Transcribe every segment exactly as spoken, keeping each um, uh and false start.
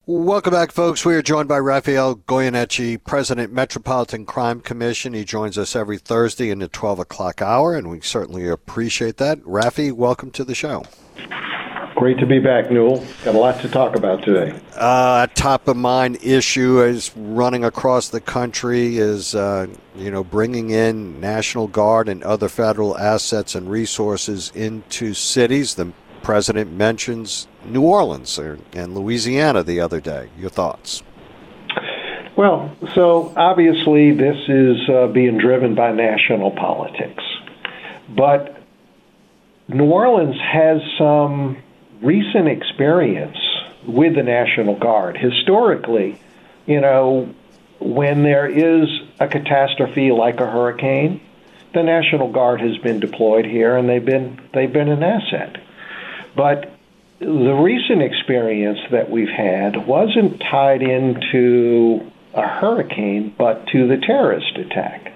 Welcome back, folks. We are joined by Raphael Goyeneche, President, Metropolitan Crime Commission. He joins us every Thursday in the twelve o'clock hour, and we certainly appreciate that. Rafi, welcome to the show. Great to be back, Newell. Got a lot to talk about today. Uh, top of mind issue is running across the country is, uh, you know, bringing in National Guard and other federal assets and resources into cities. The president mentions New Orleans and Louisiana the other day. Your thoughts? Well, so obviously this is uh, being driven by national politics. But New Orleans has some recent experience with the National Guard. Historically, you know, when there is a catastrophe like a hurricane, the National Guard has been deployed here, and they've been they've been an asset. But the recent experience that we've had wasn't tied into a hurricane, but to the terrorist attack.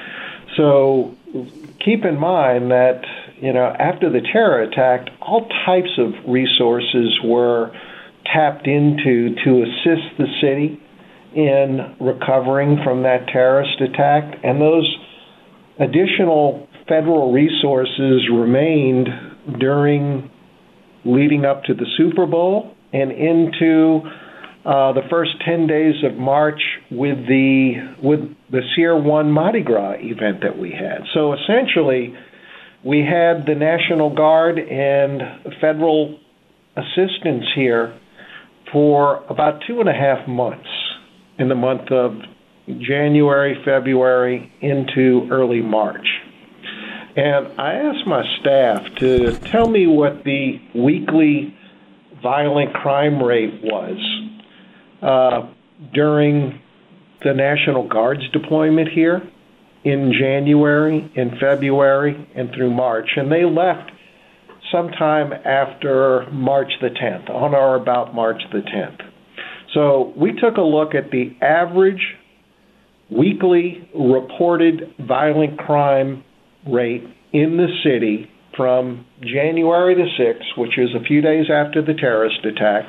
So keep in mind that, you know, after the terror attack, all types of resources were tapped into to assist the city in recovering from that terrorist attack, and those additional federal resources remained during leading up to the Super Bowl and into uh, the first ten days of March with the with the Sierra One Mardi Gras event that we had. So essentially, we had the National Guard and federal assistance here for about two and a half months in the month of January, February, into early March. And I asked my staff to tell me what the weekly violent crime rate was uh, during the National Guard's deployment here in January, in February, and through March. And they left sometime after March the tenth, on or about March the tenth. So we took a look at the average weekly reported violent crime rate in the city from January the sixth, which is a few days after the terrorist attack,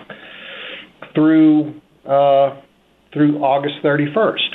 through uh, through August thirty-first.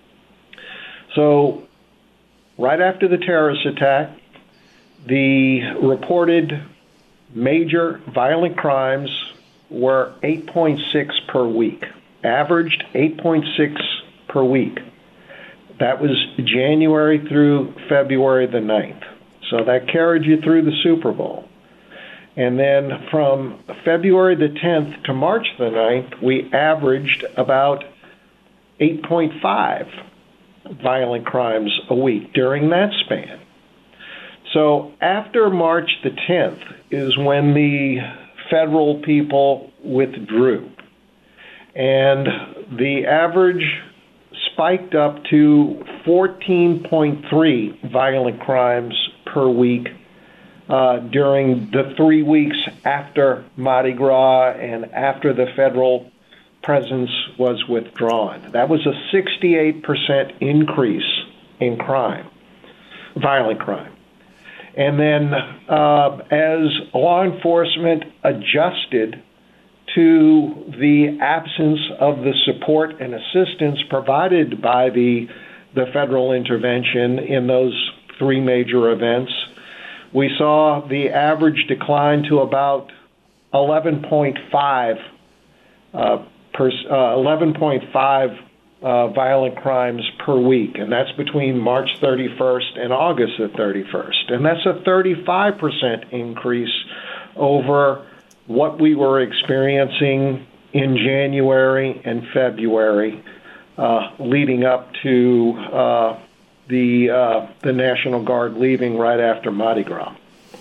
So right after the terrorist attack, the reported major violent crimes were eight point six per week, averaged eight point six per week. That was January through February the ninth. So that carried you through the Super Bowl. And then from February the tenth to March the ninth, we averaged about eight point five violent crimes a week during that span. So after March the tenth is when the federal people withdrew. And the average spiked up to fourteen point three violent crimes per week uh, during the three weeks after Mardi Gras and after the federal presence was withdrawn. That was a sixty-eight percent increase in crime, violent crime. And then uh, as law enforcement adjusted to the absence of the support and assistance provided by the the federal intervention in those three major events, we saw the average decline to about eleven point five uh, per, uh, eleven point five uh, violent crimes per week, and that's between March thirty-first and August the thirty-first, and that's a thirty-five percent increase over what we were experiencing in January and February, uh, leading up to uh, the uh, the National Guard leaving right after Mardi Gras.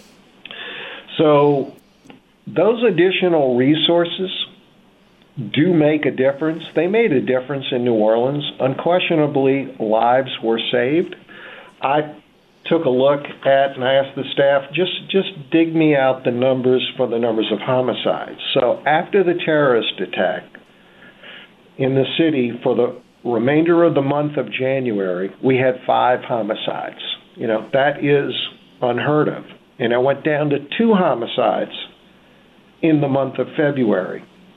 So those additional resources do make a difference. They made a difference in New Orleans. Unquestionably, lives were saved. I took a look at, and I asked the staff, just just dig me out the numbers for the numbers of homicides. So after the terrorist attack in the city, for the remainder of the month of January, we had five homicides. You know, that is unheard of. And I went down to two homicides in the month of February.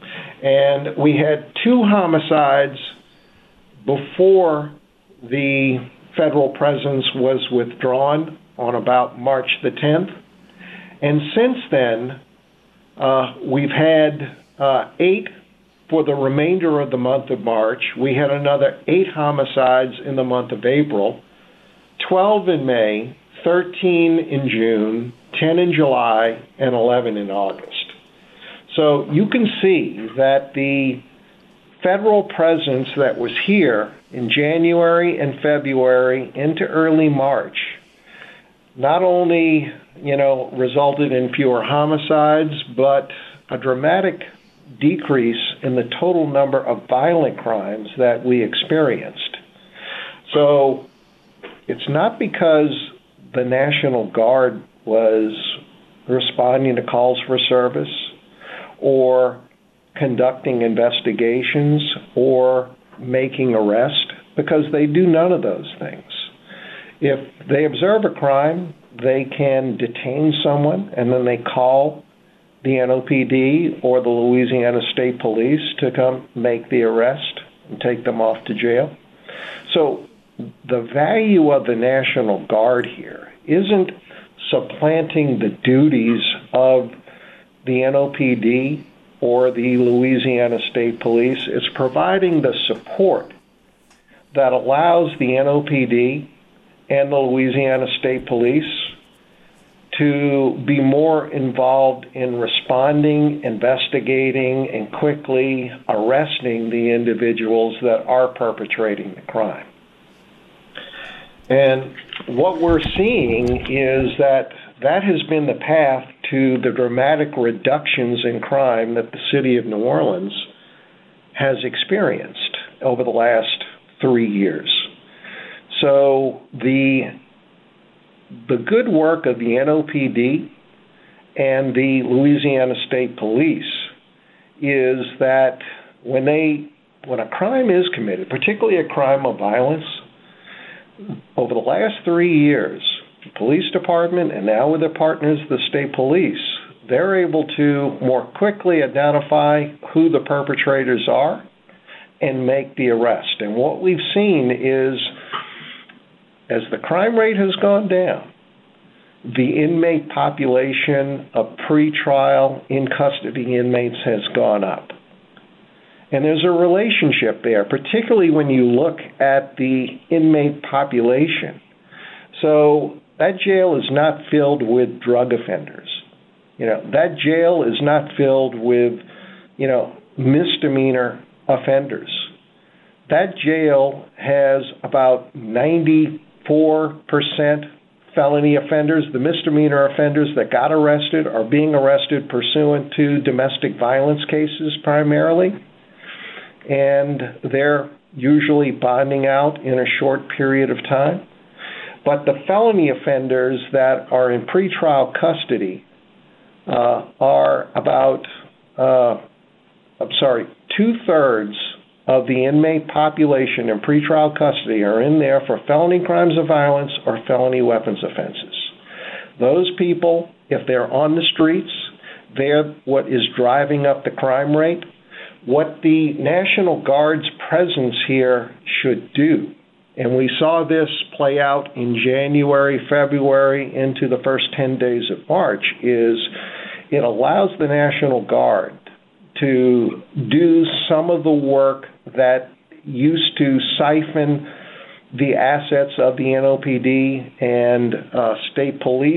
And we had two homicides before the federal presence was withdrawn on about March the tenth. And since then, uh, we've had uh, eight for the remainder of the month of March. We had another eight homicides in the month of April, twelve in May, thirteen in June, ten in July, and eleven in August. So you can see that the federal presence that was here in January and February into early March not only, you know, resulted in fewer homicides, but a dramatic decrease in the total number of violent crimes that we experienced. So it's not because the National Guard was responding to calls for service or conducting investigations or making arrests, because they do none of those things. If they observe a crime, they can detain someone, and then they call the N O P D or the Louisiana State Police to come make the arrest and take them off to jail. So the value of the National Guard here isn't supplanting the duties of the N O P D or the Louisiana State Police. It's providing the support that allows the N O P D and the Louisiana State Police to be more involved in responding, investigating, and quickly arresting the individuals that are perpetrating the crime. And what we're seeing is that that has been the path to the dramatic reductions in crime that the city of New Orleans has experienced over the last three years. So the the good work of the N O P D and the Louisiana State Police is that when they when a crime is committed, particularly a crime of violence, over the last three years, the police department and now with their partners, the state police, they're able to more quickly identify who the perpetrators are and make the arrest. And what we've seen is, as the crime rate has gone down, the inmate population of pretrial in custody inmates has gone up. And there's a relationship there, particularly when you look at the inmate population. So that jail is not filled with drug offenders. You know, that jail is not filled with, you know, misdemeanor offenders. That jail has about ninety-four percent felony offenders. The misdemeanor offenders that got arrested are being arrested pursuant to domestic violence cases primarily, and they're usually bonding out in a short period of time. But the felony offenders that are in pretrial custody uh, are about, uh, I'm sorry, two-thirds of the inmate population in pretrial custody are in there for felony crimes of violence or felony weapons offenses. Those people, if they're on the streets, they're what is driving up the crime rate. What the National Guard's presence here should do, and we saw this play out in January, February, into the first ten days of March, is it allows the National Guard to do some of the work that used to siphon the assets of the N O P D and uh, state police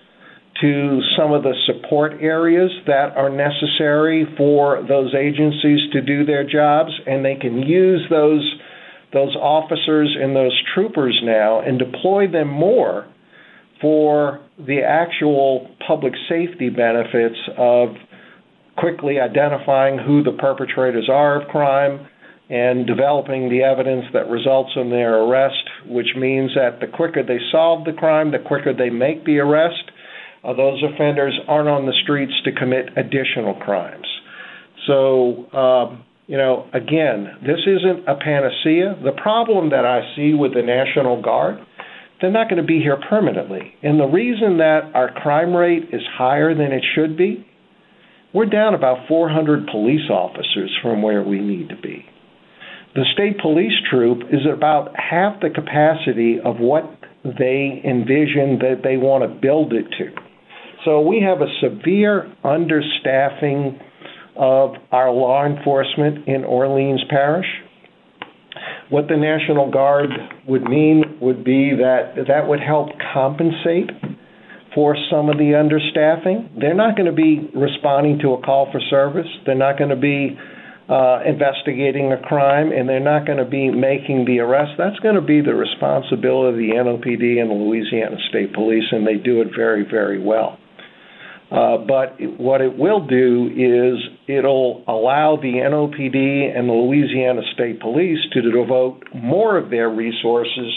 to some of the support areas that are necessary for those agencies to do their jobs, and they can use those those officers and those troopers now and deploy them more for the actual public safety benefits of quickly identifying who the perpetrators are of crime and developing the evidence that results in their arrest, which means that the quicker they solve the crime, the quicker they make the arrest, uh, those offenders aren't on the streets to commit additional crimes. So, um, you know, again, this isn't a panacea. The problem that I see with the National Guard, they're not going to be here permanently. And the reason that our crime rate is higher than it should be we're down about four hundred police officers from where we need to be. The state police troop is about half the capacity of what they envision that they want to build it to. So we have a severe understaffing of our law enforcement in Orleans Parish. What the National Guard would mean would be that that would help compensate for some of the understaffing. They're not going to be responding to a call for service. They're not going to be uh, investigating a crime, and they're not going to be making the arrest. That's going to be the responsibility of the N O P D and the Louisiana State Police, and they do it very, very well. Uh, but what it will do is it'll allow the N O P D and the Louisiana State Police to devote more of their resources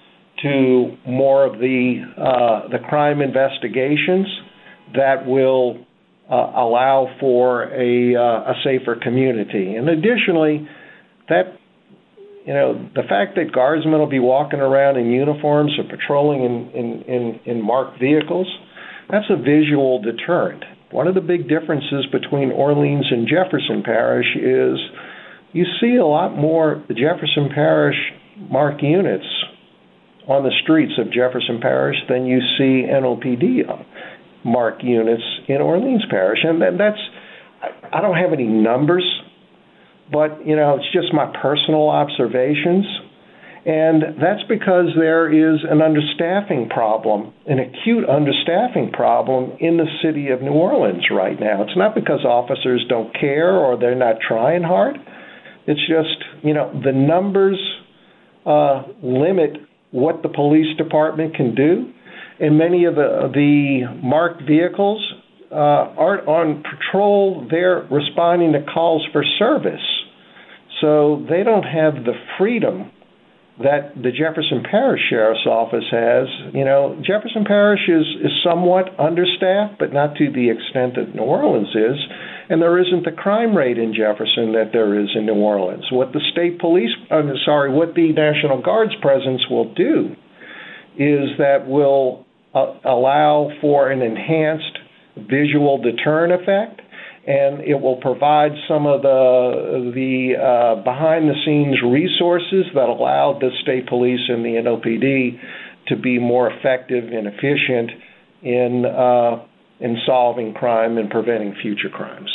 to more of the uh, the crime investigations that will uh, allow for a uh, a safer community. And additionally, that you know the fact that guardsmen will be walking around in uniforms or patrolling in in, in, in marked vehicles, that's a visual deterrent. One of the big differences between Orleans and Jefferson Parish is you see a lot more Jefferson Parish marked units on the streets of Jefferson Parish than you see N O P D marked units in Orleans Parish. And that's, I don't have any numbers, but, you know, it's just my personal observations. And that's because there is an understaffing problem, an acute understaffing problem in the city of New Orleans right now. It's not because officers don't care or they're not trying hard. It's just, you know, the numbers uh, limit what the police department can do. And many of the, the marked vehicles uh, aren't on patrol. They're responding to calls for service. So they don't have the freedom that the Jefferson Parish Sheriff's Office has. You know, Jefferson Parish is, is somewhat understaffed, but not to the extent that New Orleans is. And there isn't the crime rate in Jefferson that there is in New Orleans. What the state police, I'm sorry, what the National Guard's presence will do is that will uh, allow for an enhanced visual deterrent effect, and it will provide some of the the uh, behind-the-scenes resources that allow the state police and the N O P D to be more effective and efficient in uh, in solving crime and preventing future crimes.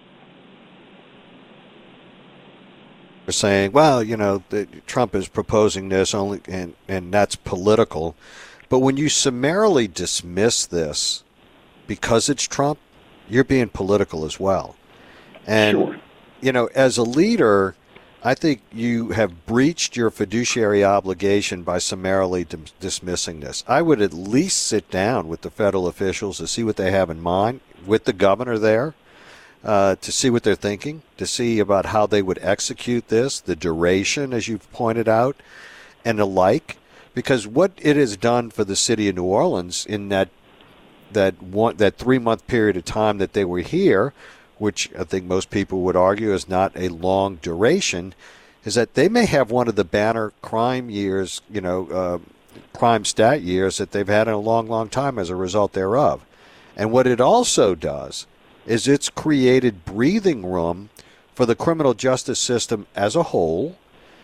They're saying, well, you know, the, Trump is proposing this only, and, and that's political. But when you summarily dismiss this because it's Trump, you're being political as well. And, sure. you know, as a leader, I think you have breached your fiduciary obligation by summarily dim- dismissing this. I would at least sit down with the federal officials to see what they have in mind, with the governor there, uh, to see what they're thinking, to see about how they would execute this, the duration, as you've pointed out, and the like. Because what it has done for the city of New Orleans in that that one that three-month period of time that they were here, which I think most people would argue is not a long duration, is that they may have one of the banner crime years, you know, uh, crime stat years that they've had in a long, long time as a result thereof. And what it also does is it's created breathing room for the criminal justice system as a whole,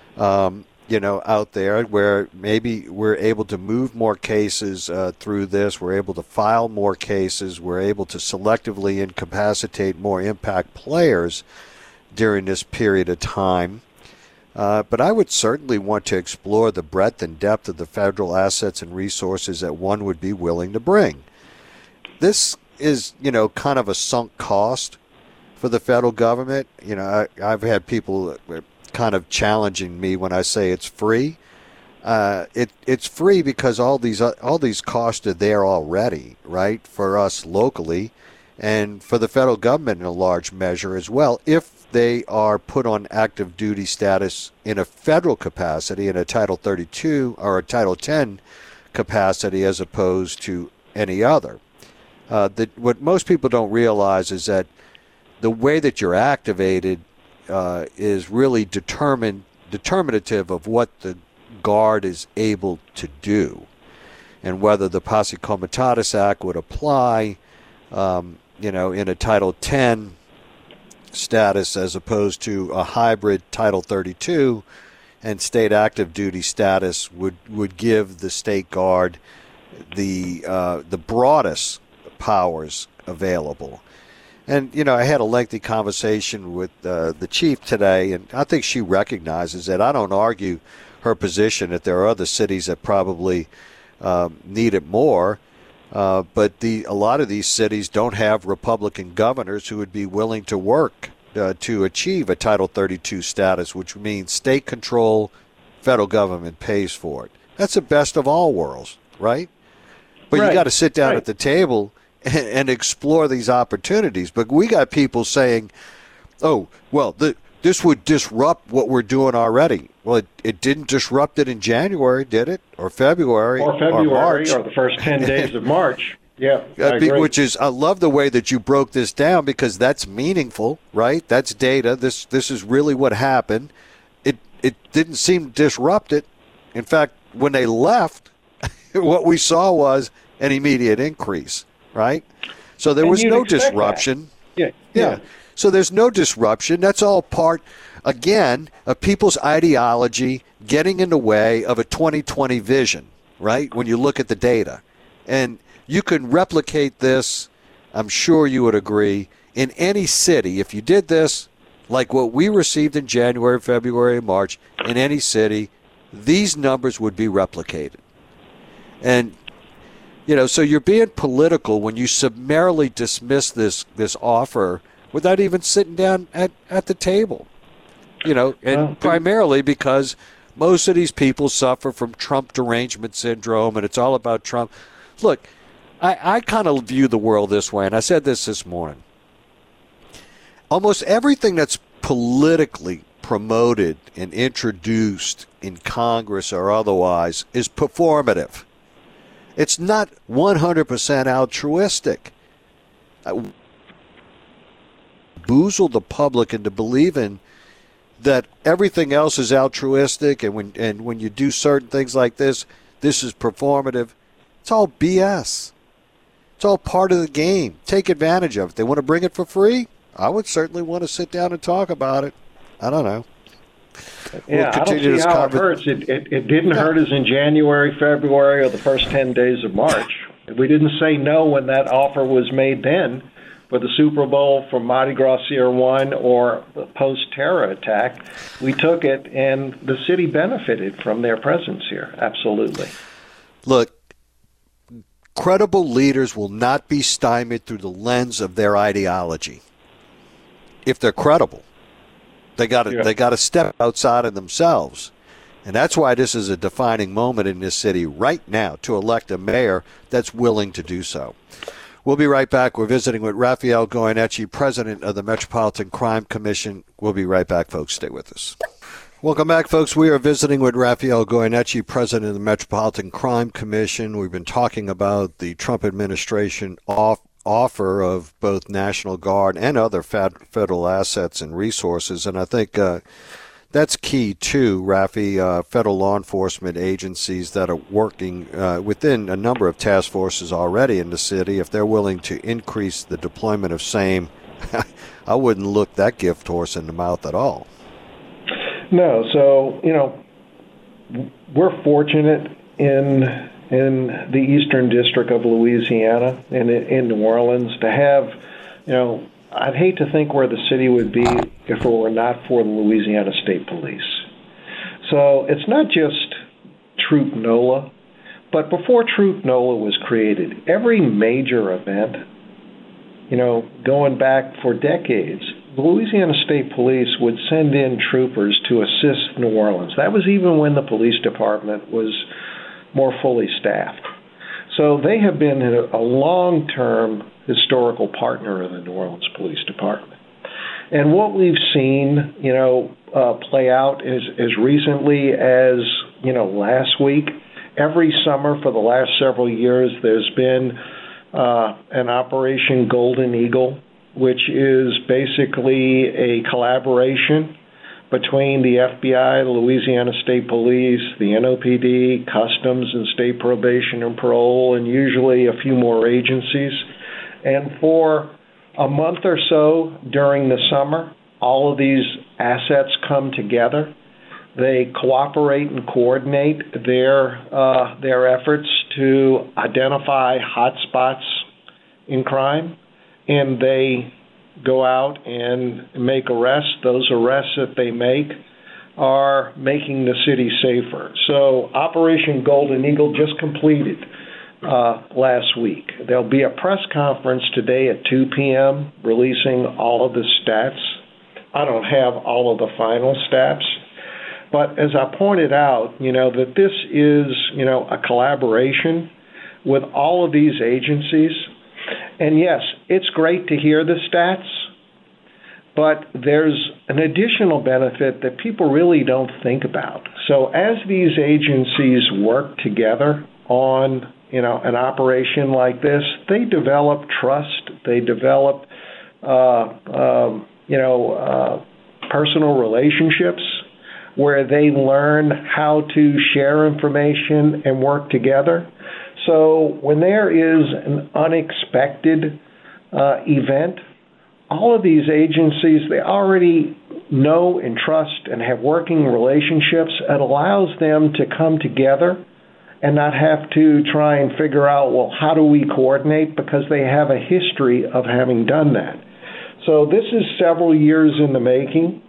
um, you know, out there where maybe we're able to move more cases uh, through this. We're able to file more cases. We're able to selectively incapacitate more impact players during this period of time. Uh, but I would certainly want to explore the breadth and depth of the federal assets and resources that one would be willing to bring. This is, you know, kind of a sunk cost for the federal government. You know, I, I've had people kind of challenging me when I say it's free. Uh, it it's free because all these uh, all these costs are there already, right, for us locally, and for the federal government in a large measure as well, if they are put on active duty status in a federal capacity, in a Title thirty-two or a Title ten capacity, as opposed to any other. Uh, that what most people don't realize is that the way that you're activated Uh, is really determined, determinative of what the Guard is able to do, and whether the Posse Comitatus Act would apply, um, you know, in a Title ten status as opposed to a hybrid Title thirty-two and state active duty status would, would give the State Guard the uh, the broadest powers available. And, you know, I had a lengthy conversation with uh, the chief today, and I think she recognizes that. I don't argue her position that there are other cities that probably uh, need it more, uh, but the a lot of these cities don't have Republican governors who would be willing to work uh, to achieve a Title thirty-two status, which means state control, federal government pays for it. That's the best of all worlds, right? But right. You got to sit down right. at the table and explore these opportunities. But we got people saying, oh, well, the, this would disrupt what we're doing already. Well, it, it didn't disrupt it in January, did it? Or February? Or February, or, March. Or the first ten days of March. Yeah, I agree. Which is, I love the way that you broke this down because that's meaningful, right? That's data. This this is really what happened. It It didn't seem to disrupt it. In fact, when they left, what we saw was an immediate increase. Right? So there and was no disruption. Yeah, yeah. Yeah. So there's no disruption. That's all part, again, of people's ideology getting in the way of a twenty twenty vision, right? When you look at the data. And you can replicate this, I'm sure you would agree, in any city. If you did this, like what we received in January, February, March, in any city, these numbers would be replicated. And You know, so you're being political when you summarily dismiss this this offer without even sitting down at, at the table. You know, and well, primarily because most of these people suffer from Trump derangement syndrome, and it's all about Trump. Look, I, I kind of view the world this way, and I said this this morning. Almost everything that's politically promoted and introduced in Congress or otherwise is performative. It's not one hundred percent altruistic. Boozle the public into believing that everything else is altruistic, and when and when you do certain things like this, this is performative. It's all B S. It's all part of the game. Take advantage of it. They want to bring it for free? I would certainly want to sit down and talk about it. I don't know. Yeah, we'll I don't see how it hurts. It, it, it didn't hurt us in January, February, or the first ten days of March. We didn't say no when that offer was made then for the Super Bowl, for Mardi Gras Year One, or the post-terror attack. We took it, and the city benefited from their presence here. Absolutely. Look, credible leaders will not be stymied through the lens of their ideology. If they're credible. They got to yeah. they got to step outside of themselves, and that's why this is a defining moment in this city right now to elect a mayor that's willing to do so. We'll be right back. We're visiting with Rafael Goyeneche, president of the Metropolitan Crime Commission. We'll be right back, folks. Stay with us. Welcome back, folks. We are visiting with Rafael Goyeneche, president of the Metropolitan Crime Commission. We've been talking about the Trump administration off. offer of both National Guard and other fed, federal assets and resources. And I think uh, that's key, too, Rafi, uh, federal law enforcement agencies that are working uh, within a number of task forces already in the city. If they're willing to increase the deployment of same, I wouldn't look that gift horse in the mouth at all. No. So, you know, we're fortunate in in the Eastern District of Louisiana and in New Orleans to have, you know, I'd hate to think where the city would be if it were not for the Louisiana State Police. So it's not just Troop NOLA, but before Troop NOLA was created, every major event, you know, going back for decades, the Louisiana State Police would send in troopers to assist New Orleans. That was even when the police department was more fully staffed. So they have been a long-term historical partner of the New Orleans Police Department. And what we've seen, you know, uh, play out is as recently as, you know, last week, every summer for the last several years, there's been uh, an Operation Golden Eagle, which is basically a collaboration between the F B I, the Louisiana State Police, the N O P D, Customs and State Probation and Parole, and usually a few more agencies. And for a month or so during the summer, all of these assets come together. They cooperate and coordinate their uh, their efforts to identify hotspots in crime, and they go out and make arrests. Those arrests that they make are making the city safer. So Operation Golden Eagle just completed uh, last week. There'll be a press conference today at two p.m. releasing all of the stats. I don't have all of the final stats, but as I pointed out, you know, that this is, you know, a collaboration with all of these agencies. And yes, it's great to hear the stats, but there's an additional benefit that people really don't think about. So as these agencies work together on, you know, an operation like this, they develop trust, they develop, uh, um, you know, uh, personal relationships where they learn how to share information and work together. So when there is an unexpected uh, event, all of these agencies, they already know and trust and have working relationships. It allows them to come together and not have to try and figure out, well, how do we coordinate? Because they have a history of having done that. So this is several years in the making.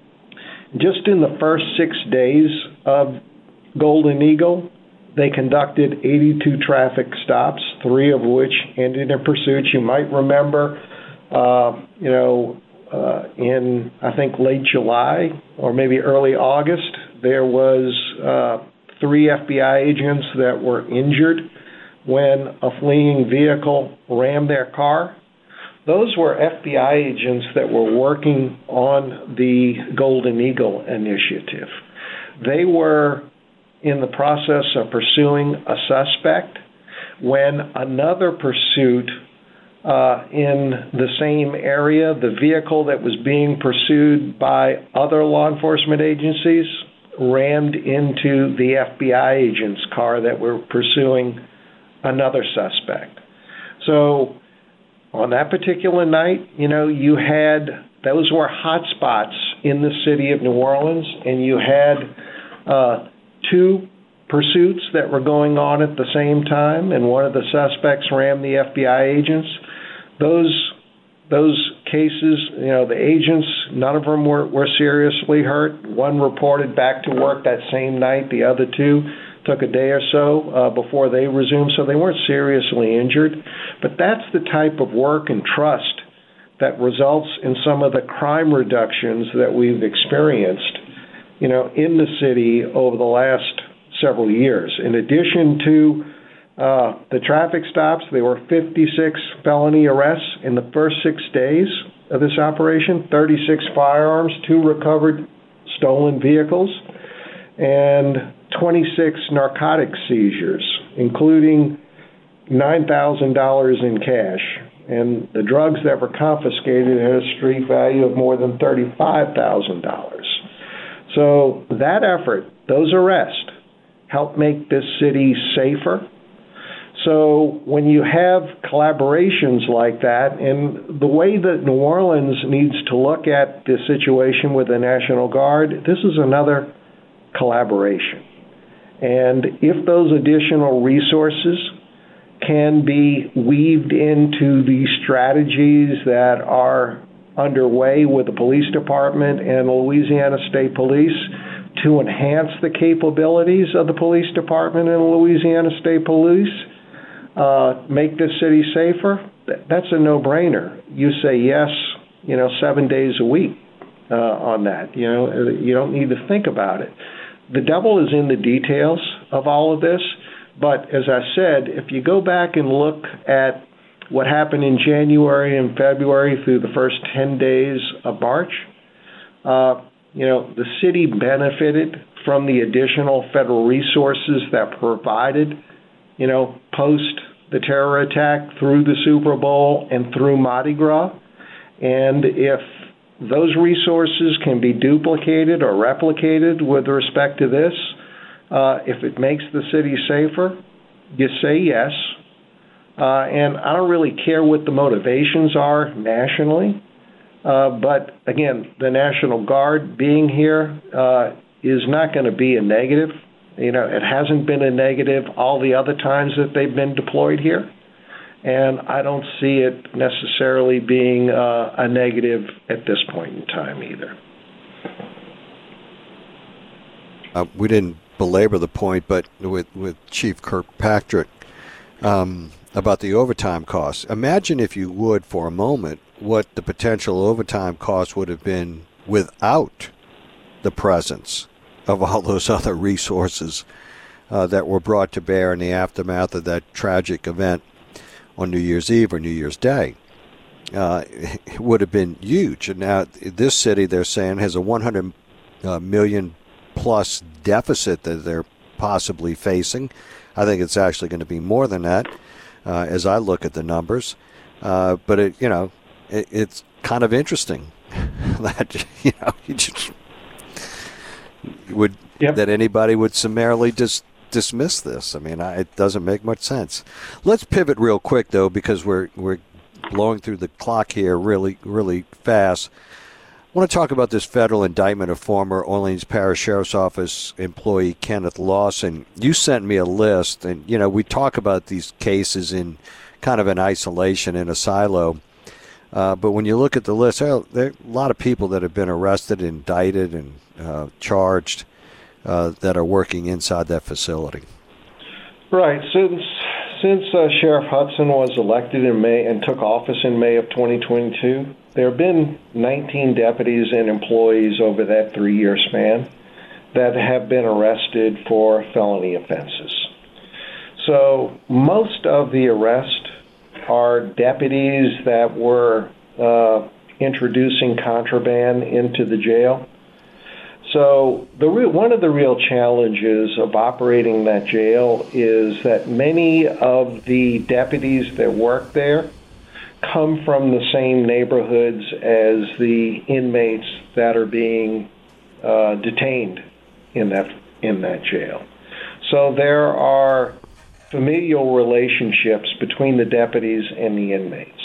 Just in the first six days of Golden Eagle, they conducted eighty-two traffic stops, three of which ended in pursuits. You might remember, uh, you know, uh, in, I think, late July or maybe early August, there was uh, three F B I agents that were injured when a fleeing vehicle rammed their car. Those were F B I agents that were working on the Golden Eagle initiative. They were in the process of pursuing a suspect when another pursuit uh, in the same area, the vehicle that was being pursued by other law enforcement agencies, rammed into the F B I agent's car that were pursuing another suspect. So on that particular night, you know, you had, those were hot spots in the city of New Orleans, and you had uh, two pursuits that were going on at the same time, and one of the suspects rammed the F B I agents. Those those cases, you know, the agents, none of them were, were seriously hurt. One reported back to work that same night. The other two took a day or so uh, before they resumed, so they weren't seriously injured. But that's the type of work and trust that results in some of the crime reductions that we've experienced, you know, in the city over the last several years. In addition to uh, the traffic stops, there were fifty-six felony arrests in the first six days of this operation, thirty-six firearms, two recovered stolen vehicles, and twenty-six narcotic seizures, including nine thousand dollars in cash. And the drugs that were confiscated had a street value of more than thirty-five thousand dollars. So that effort, those arrests, helped make this city safer. So when you have collaborations like that, and the way that New Orleans needs to look at this situation with the National Guard, this is another collaboration. And if those additional resources can be weaved into the strategies that are underway with the police department and the Louisiana State Police to enhance the capabilities of the police department and the Louisiana State Police, uh, make this city safer, that's a no-brainer. You say yes, you know, seven days a week uh, on that. You know, you don't need to think about it. The devil is in the details of all of this, but as I said, if you go back and look at what happened in January and February through the first ten days of March, uh, you know, the city benefited from the additional federal resources that provided, you know, post the terror attack, through the Super Bowl, and through Mardi Gras. And if those resources can be duplicated or replicated with respect to this, uh, if it makes the city safer, you say yes. Uh, and I don't really care what the motivations are nationally. Uh, but again, the National Guard being here uh, is not going to be a negative. You know, it hasn't been a negative all the other times that they've been deployed here. And I don't see it necessarily being uh, a negative at this point in time either. Uh, we didn't belabor the point, but with, with Chief Kirkpatrick um, about the overtime costs. Imagine, if you would, for a moment, what the potential overtime costs would have been without the presence of all those other resources uh, that were brought to bear in the aftermath of that tragic event on New Year's Eve or New Year's Day. Uh, it would have been huge. And now this city, they're saying, has a one hundred uh, million plus deficit that they're possibly facing. I think it's actually going to be more than that uh, as I look at the numbers. Uh, but, it, you know, it, it's kind of interesting that, you know, you just would yep. that anybody would summarily just dismiss this. I mean, I, it doesn't make much sense. Let's pivot real quick, though, because we're we're blowing through the clock here really, really fast. I want to talk about this federal indictment of former Orleans Parish Sheriff's Office employee Kenneth Lawson. You sent me a list, and, you know, we talk about these cases in kind of an isolation, in a silo. Uh, but when you look at the list, there are a lot of people that have been arrested, indicted, and uh, charged uh, that are working inside that facility. Right. Since since uh, Sheriff Hudson was elected in May and took office in May of twenty twenty-two, there have been nineteen deputies and employees over that three-year span that have been arrested for felony offenses. So most of the arrests are deputies that were uh, introducing contraband into the jail. So the re- one of the real challenges of operating that jail is that many of the deputies that work there come from the same neighborhoods as the inmates that are being uh, detained in that in that jail. So there are familial relationships between the deputies and the inmates.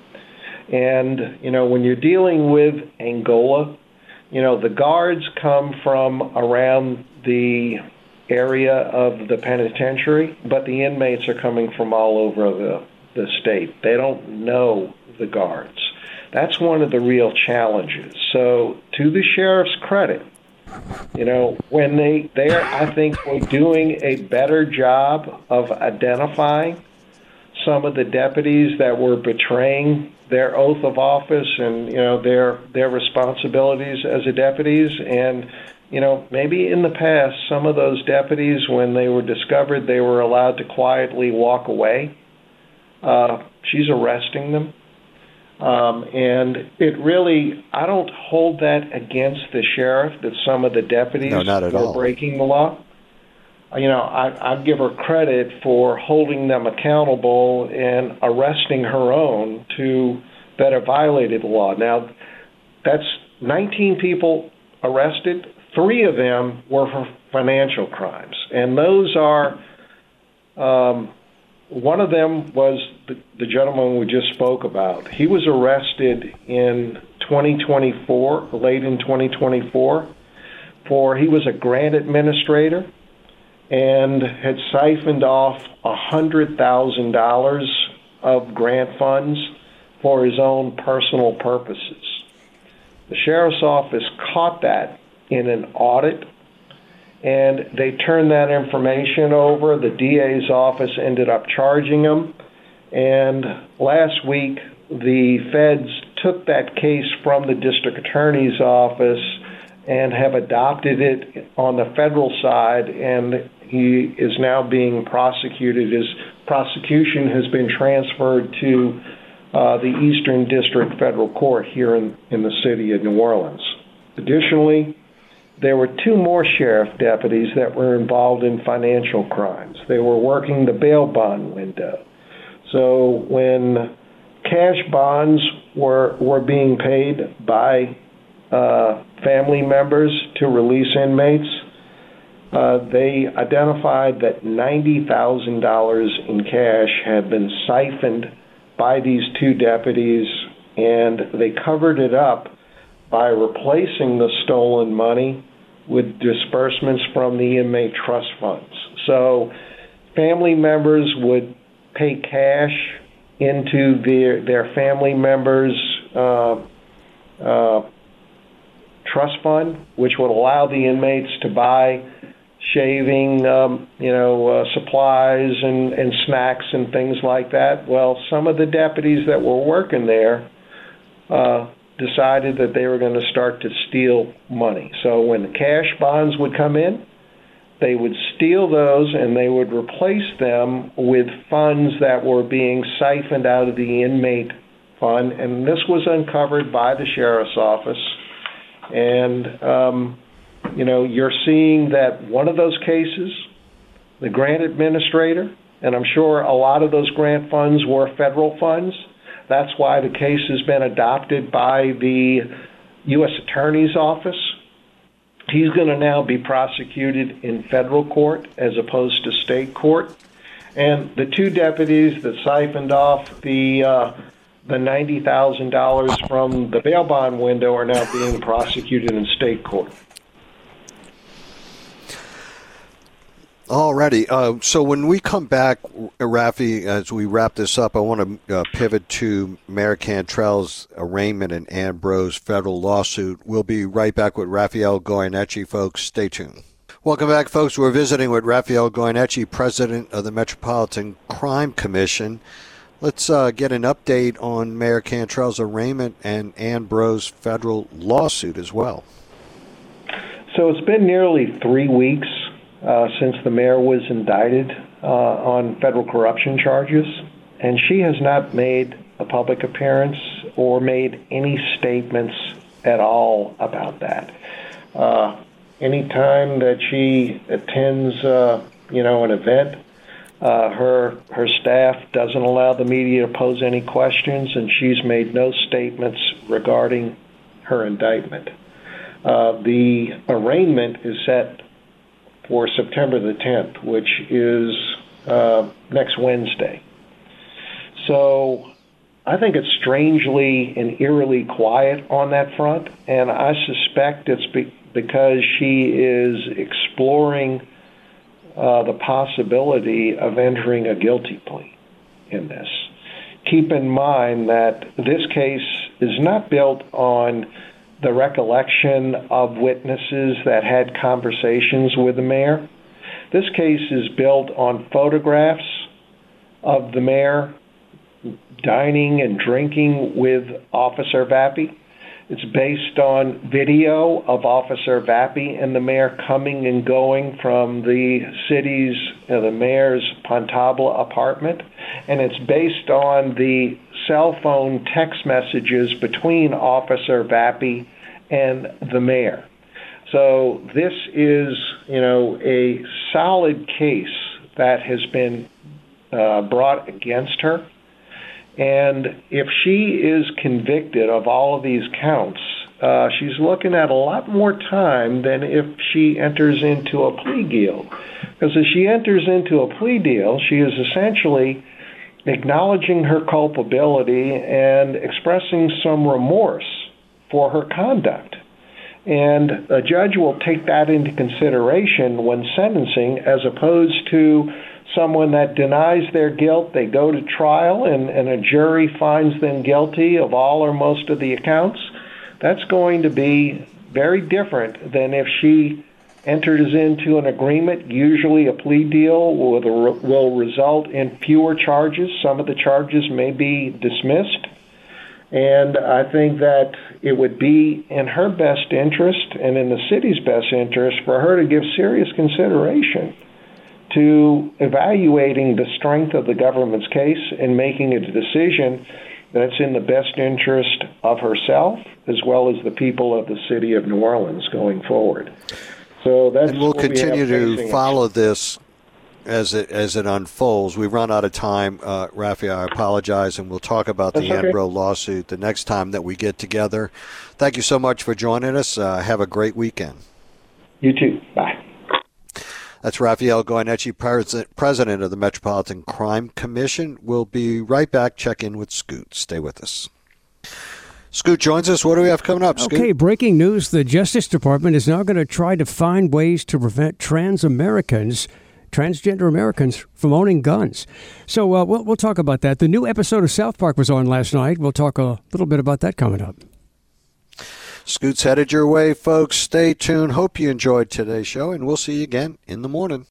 And, you know, when you're dealing with Angola, you know, the guards come from around the area of the penitentiary, but the inmates are coming from all over the, the state. They don't know the guards. That's one of the real challenges. So, to the sheriff's credit, you know, when they, they're, I think, we're doing a better job of identifying some of the deputies that were betraying their oath of office and, you know, their their responsibilities as a deputies. And, you know, maybe in the past, some of those deputies, when they were discovered, they were allowed to quietly walk away. Uh, she's arresting them. Um, and it really, I don't hold that against the sheriff, that some of the deputies no, not at were all. breaking the law. You know, I, I give her credit for holding them accountable and arresting her own to that have violated the law. Now, that's nineteen people arrested. Three of them were for financial crimes, and those are. Um, One of them was the, the gentleman we just spoke about. He was arrested in twenty twenty-four, late in twenty twenty-four, for he was a grant administrator and had siphoned off one hundred thousand dollars of grant funds for his own personal purposes. The sheriff's office caught that in an audit, and they turned that information over. The D A's office ended up charging him. And last week, the feds took that case from the district attorney's office and have adopted it on the federal side, and he is now being prosecuted. His prosecution has been transferred to uh, the Eastern District Federal Court here in, in the city of New Orleans. Additionally, there were two more sheriff deputies that were involved in financial crimes. They were working the bail bond window. So when cash bonds were were being paid by uh, family members to release inmates, Uh, they identified that ninety thousand dollars in cash had been siphoned by these two deputies, and they covered it up by replacing the stolen money with disbursements from the inmate trust funds. So family members would pay cash into their, their family members' uh, uh, trust fund, which would allow the inmates to buy shaving, um, you know, uh, supplies and, and snacks and things like that. Well, some of the deputies that were working there uh, decided that they were going to start to steal money. So when the cash bonds would come in, they would steal those and they would replace them with funds that were being siphoned out of the inmate fund. And this was uncovered by the sheriff's office. And, um, you know, you're seeing that one of those cases, the grant administrator, and I'm sure a lot of those grant funds were federal funds. That's why the case has been adopted by the U S Attorney's Office. He's going to now be prosecuted in federal court as opposed to state court. And the two deputies that siphoned off the uh, the ninety thousand dollars from the bail bond window are now being prosecuted in state court. Alrighty. Uh, so when we come back, Rafi, as we wrap this up, I want to uh, pivot to Mayor Cantrell's arraignment and Ambrose federal lawsuit. We'll be right back with Rafael Goyeneche, folks. Stay tuned. Welcome back, folks. We're visiting with Rafael Goyeneche, president of the Metropolitan Crime Commission. Let's uh, get an update on Mayor Cantrell's arraignment and Ambrose federal lawsuit as well. So it's been nearly three weeks Uh, since the mayor was indicted uh, on federal corruption charges, and she has not made a public appearance or made any statements at all about that. Uh, anytime that she attends, uh, you know, an event, uh, her her staff doesn't allow the media to pose any questions, and she's made no statements regarding her indictment. Uh, the arraignment is set for September the tenth, which is uh, next Wednesday. So I think it's strangely and eerily quiet on that front, and I suspect it's be- because she is exploring uh, the possibility of entering a guilty plea in this. Keep in mind that this case is not built on the recollection of witnesses that had conversations with the mayor. This case is built on photographs of the mayor dining and drinking with Officer Vappie. It's based on video of Officer Vappie and the mayor coming and going from the city's, uh, the mayor's Pontabla apartment. And it's based on the cell phone text messages between Officer Vappie and the mayor. So this is, you know, a solid case that has been uh, brought against her. And if she is convicted of all of these counts, uh, she's looking at a lot more time than if she enters into a plea deal. Because if she enters into a plea deal, she is essentially acknowledging her culpability and expressing some remorse for her conduct. And a judge will take that into consideration when sentencing, as opposed to someone that denies their guilt. They go to trial and, and a jury finds them guilty of all or most of the accounts. That's going to be very different than if she enters into an agreement. Usually a plea deal will, will result in fewer charges. Some of the charges may be dismissed. And I think that it would be in her best interest and in the city's best interest for her to give serious consideration to evaluating the strength of the government's case and making a decision that's in the best interest of herself as well as the people of the city of New Orleans going forward. So that's and we'll continue we to follow us. this as it as it unfolds. We've run out of time, uh, Rafi. I apologize, and we'll talk about That's the okay. Ambrose lawsuit the next time that we get together. Thank you so much for joining us. Uh, have a great weekend. You too. Bye. That's Raphael Goyeneche, president of the Metropolitan Crime Commission. We'll be right back. Check in with Scoot. Stay with us. Scoot joins us. What do we have coming up, Scoot? Okay, breaking news. The Justice Department is now going to try to find ways to prevent trans Americans, transgender Americans, from owning guns. So uh, we'll, we'll talk about that. The new episode of South Park was on last night. We'll talk a little bit about that coming up. Scoot's headed your way, folks. Stay tuned. Hope you enjoyed today's show, and we'll see you again in the morning.